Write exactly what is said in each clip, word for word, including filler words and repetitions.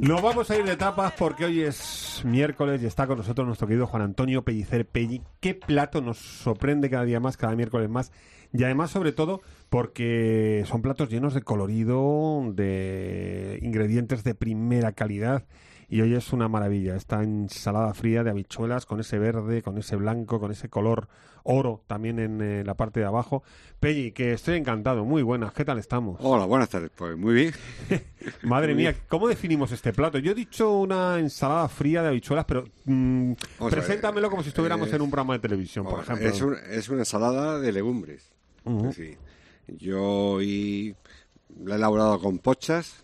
Nos vamos a ir de tapas porque hoy es miércoles y está con nosotros nuestro querido Juan Antonio Pellicer Pelli. Qué plato nos sorprende cada día más, cada miércoles más. Y además, sobre todo, porque son platos llenos de colorido, de ingredientes de primera calidad. Y hoy es una maravilla, esta ensalada fría de habichuelas con ese verde, con ese blanco, con ese color oro también en eh, la parte de abajo. Pelli, que estoy encantado, muy buenas, ¿qué tal estamos? Hola, buenas tardes, pues muy bien. Madre muy mía, bien. ¿cómo definimos este plato? Yo he dicho una ensalada fría de habichuelas, pero mmm, preséntamelo como si estuviéramos eh, en un programa de televisión, por ejemplo. Es, un, es una ensalada de legumbres. Uh-huh. Es decir, yo hoy la he elaborado con pochas.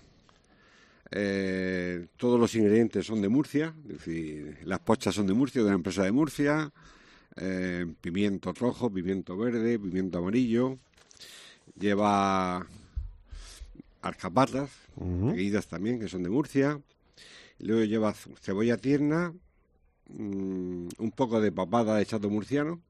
Eh, todos los ingredientes son de Murcia, es decir, las pochas son de Murcia, de una empresa de Murcia, eh, pimiento rojo, pimiento verde, pimiento amarillo, lleva alcaparras, Uh-huh. pequeñitas también, que son de Murcia, y luego lleva cebolla tierna, mmm, un poco de papada de chato murciano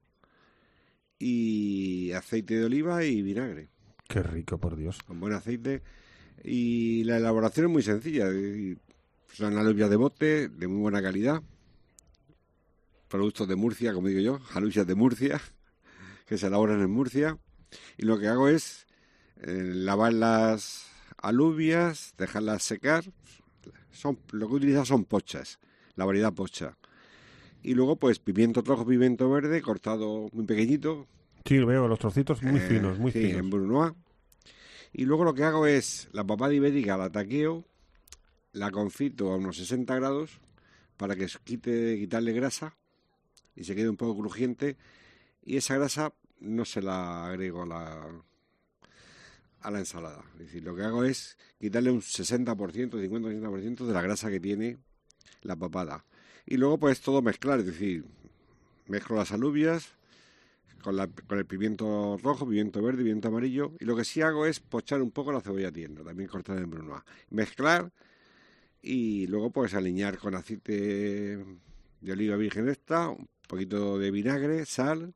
y aceite de oliva y vinagre. Qué rico, por Dios. Con buen aceite. Y la elaboración es muy sencilla. Son alubias de bote, de muy buena calidad. Productos de Murcia, como digo yo, alubias de Murcia, que se elaboran en Murcia. Y lo que hago es eh, lavar las alubias, dejarlas secar. Son, lo que utilizo son pochas, la variedad pocha. Y luego, pues, pimiento rojo, pimiento verde, cortado muy pequeñito. Sí, veo los trocitos muy eh, finos, muy sí, finos. en brunoise. Y luego lo que hago es la papada ibérica, la taqueo, la confito a unos sesenta grados para que quite, quitarle grasa y se quede un poco crujiente. Y esa grasa no se la agrego a la, a la ensalada. Es decir, lo que hago es quitarle un sesenta por ciento, cincuenta por ciento, sesenta por ciento de la grasa que tiene la papada. Y luego pues todo mezclar, es decir, mezclo las alubias Con, la, con el pimiento rojo, pimiento verde, pimiento amarillo. Y lo que sí hago es pochar un poco la cebolla tierna, también cortada en brunoise. Mezclar y luego pues aliñar con aceite de oliva virgen extra, un poquito de vinagre, sal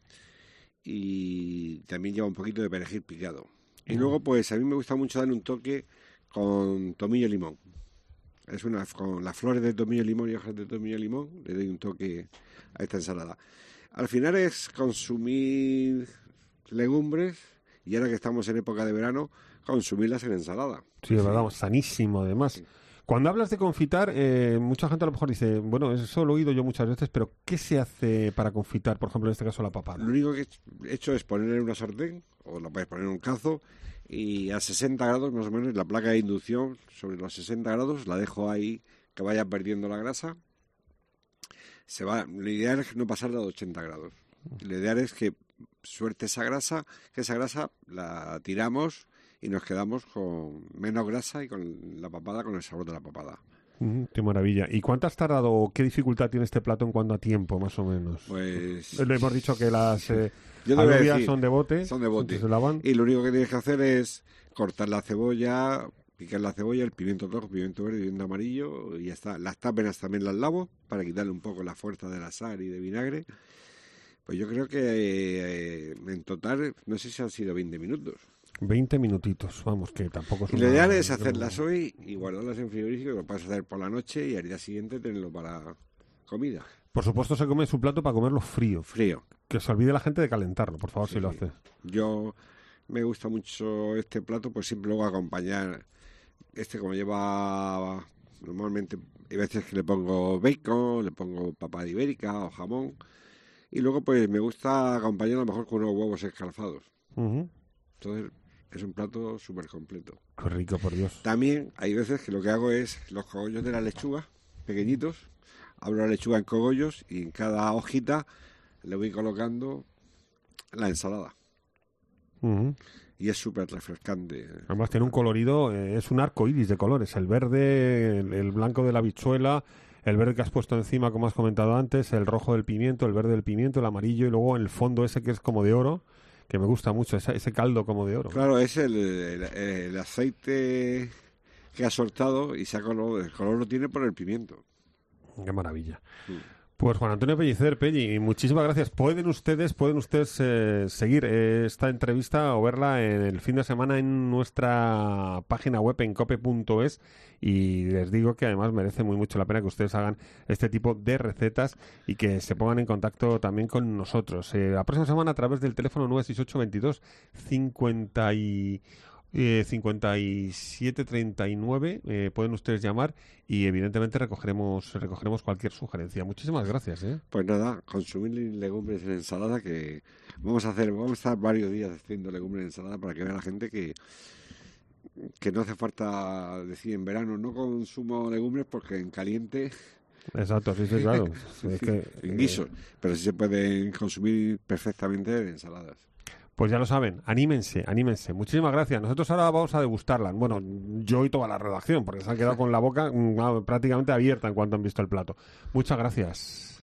y también lleva un poquito de perejil picado. Y mm. luego pues a mí me gusta mucho darle un toque con tomillo y limón. Es una, con las flores de tomillo, limón y hojas de tomillo y limón le doy un toque a esta ensalada. Al final es consumir legumbres y ahora que estamos en época de verano, consumirlas en ensalada. Sí, es verdad, sanísimo además. Sí. Cuando hablas de confitar, eh, mucha gente a lo mejor dice, bueno, eso lo he oído yo muchas veces, pero ¿qué se hace para confitar, por ejemplo, en este caso la papada? Lo único que he hecho es poner en una sartén, o la puedes poner en un cazo, y a sesenta grados más o menos, la placa de inducción sobre los sesenta grados, la dejo ahí que vaya perdiendo la grasa. Se va, lo ideal es no pasarla de ochenta grados. Lo ideal es que suelte esa grasa, que esa grasa la tiramos y nos quedamos con menos grasa y con la papada, con el sabor de la papada. Mm, qué maravilla. ¿Y cuánto has tardado o qué dificultad tiene este plato en cuanto a tiempo, más o menos? Pues... Le hemos dicho que las eh, Yo alubias decir, son de bote. Son de bote. Se lavan. Y lo único que tienes que hacer es cortar la cebolla, picar la cebolla, el pimiento rojo, pimiento verde, pimiento amarillo y ya está. Las tápenas también las lavo para quitarle un poco la fuerza de la sal y de vinagre. Pues yo creo que eh, en total, no sé si han sido veinte minutos. veinte minutitos, vamos, que tampoco es y una... lo ideal es hacerlas hoy y guardarlas en frigorífico, que lo puedes hacer por la noche y al día siguiente tenerlo para comida. Por supuesto se come su plato para comerlo frío. Frío. Que se olvide la gente de calentarlo, por favor, sí, si lo sí. hace. Yo me gusta mucho este plato, pues siempre luego acompañar... Este como lleva, normalmente hay veces que le pongo bacon, le pongo papada ibérica o jamón. Y luego pues me gusta acompañar a lo mejor con unos huevos escalfados. Uh-huh. Entonces es un plato súper completo. Qué rico, por Dios. También hay veces que lo que hago es los cogollos de la lechuga, pequeñitos. Abro la lechuga en cogollos y en cada hojita le voy colocando la ensalada. Uh-huh. Y es súper refrescante. Además tiene un colorido, eh, es un arco iris de colores. El verde, el, el blanco de la habichuela, el verde que has puesto encima, como has comentado antes, el rojo del pimiento, el verde del pimiento, el amarillo y luego el fondo ese que es como de oro, que me gusta mucho, ese, ese caldo como de oro. Claro, es el, el, el aceite que ha soltado y se ha color, el color lo tiene por el pimiento. Qué maravilla. Sí. Pues Juan Antonio Pellicer, Pelli, muchísimas gracias. Pueden ustedes, pueden ustedes eh, seguir eh, esta entrevista o verla en el fin de semana en nuestra página web en cope punto es, y les digo que además merece muy mucho la pena que ustedes hagan este tipo de recetas y que se pongan en contacto también con nosotros. Eh, la próxima semana a través del teléfono nueve seis ocho veintidós cincuenta y Eh, cincuenta y siete treinta y nueve eh, pueden ustedes llamar y evidentemente recogeremos recogeremos cualquier sugerencia. Muchísimas gracias. ¿eh? Pues nada, consumir legumbres en ensalada, que vamos a hacer, vamos a estar varios días haciendo legumbres en ensalada para que vea la gente que que no hace falta decir en verano no consumo legumbres porque en caliente. Exacto, sí, sí, claro. Es que, en guisos, eh, pero sí se pueden consumir perfectamente en ensaladas. Pues ya lo saben, anímense, anímense. Muchísimas gracias. Nosotros ahora vamos a degustarla. Bueno, yo y toda la redacción, porque se han quedado con la boca mm, prácticamente abierta en cuanto han visto el plato. Muchas gracias.